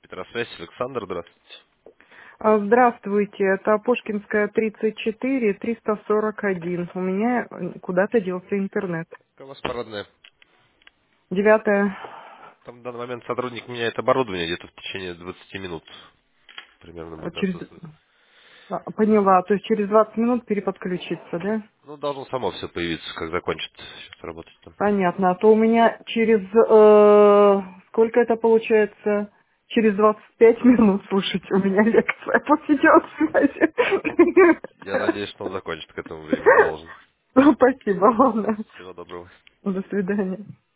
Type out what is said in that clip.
Петросвязь, Александр, здравствуйте. Здравствуйте, это Пушкинская, 34, 341. У меня куда-то делся интернет. Как у вас парадная? Девятое. Там в данный момент сотрудник меняет оборудование, где-то в течение 20 минут примерно будет Через... отсутствовать. Поняла, то есть через 20 минут переподключиться, да? Ну, должно само все появиться, как закончит сейчас работать там. Понятно. А то у меня через... сколько это получается? Через 25 минут, слушайте, у меня лекция по видеосвязи. Я надеюсь, что он закончит к этому времени должен. Спасибо, ладно. Всего доброго. До свидания.